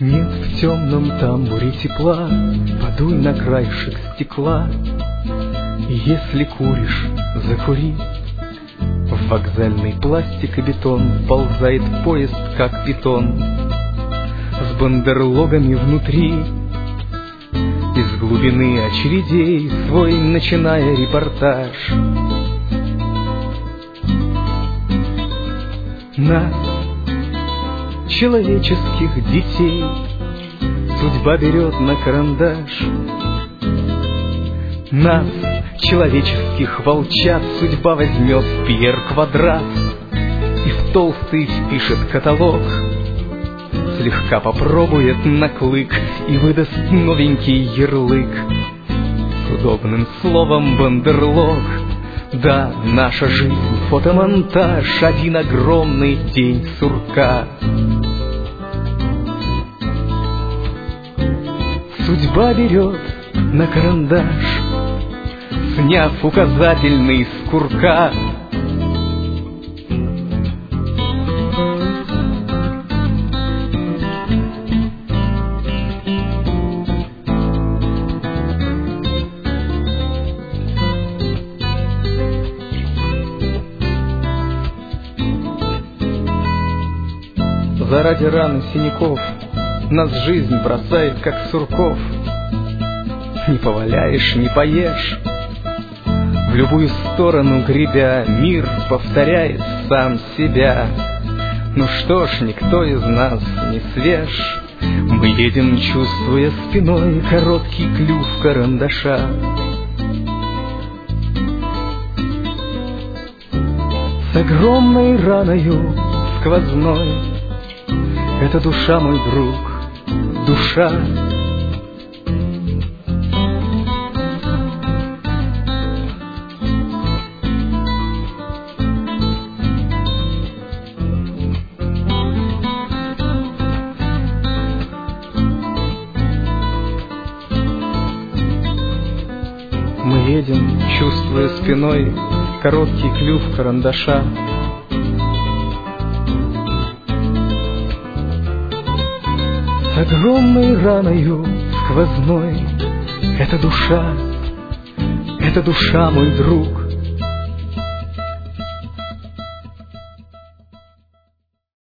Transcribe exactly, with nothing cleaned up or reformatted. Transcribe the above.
Нет в темном тамбуре тепла, подуй на краешек стекла. И если куришь, закури. В вокзальный пластик и бетон ползает поезд, как питон, с бандерлогами внутри. Из глубины очередей свой начиная репортаж. Нас, человеческих детей, судьба берет на карандаш. Нас, человеческих волчат, судьба возьмет в Пьер-квадрат и в толстый впишет каталог. Слегка попробует на клык и выдаст новенький ярлык с удобным словом бандерлог. Да, наша жизнь — фотомонтаж, один огромный день сурка. Судьба берет на карандаш, сняв указательный с курка. Заради ран и синяков нас жизнь бросает, как сурков. Не поваляешь, не поешь, в любую сторону гребя, мир повторяет сам себя. Ну что ж, никто из нас не свеж. Мы едем, чувствуя спиной короткий клюв карандаша. С огромной раною сквозной — это душа, мой друг, душа. Мы едем, чувствуя спиной короткий клюв карандаша. С огромной раною сквозной — это душа, это душа, мой друг,